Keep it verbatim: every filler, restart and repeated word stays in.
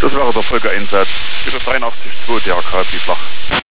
Das wäre der Folgeeinsatz. Wieder dreiundachtzig Komma zwei, D R K, wie flach.